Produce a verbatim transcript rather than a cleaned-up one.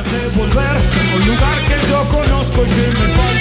ganas de volver a un lugar que yo conozco y que me parece